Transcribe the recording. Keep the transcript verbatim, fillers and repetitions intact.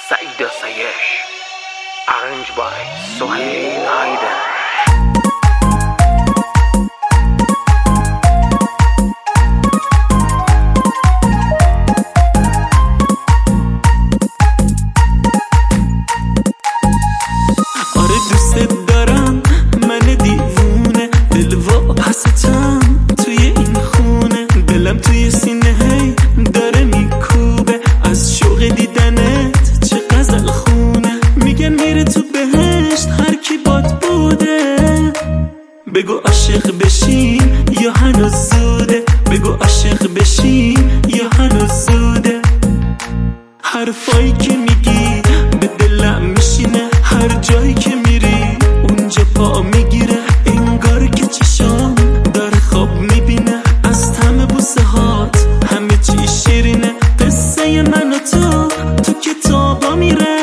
Saida Sayesh, arranged by Sohail Haidar. آره دوست دارم من دیوونه، دل و حسیتم توی این خونه، دلم توی سینه هی داره میکوبه از شوق دیدنت، چه غزل خونه. میگن میره تو بهشت هر کی باد بوده، بگو عاشق بشیم یا هنوز زوده، بگو عاشق بشیم یا هنوز زوده. حرفایی که میگی به دلم میشینه، هر جایی که میری اونجا پا میگیره، انگار که چشام داره خواب میبینه از طعم بوسه هات، همه چی شیرینه. قصه من و تو تو کتابا میره،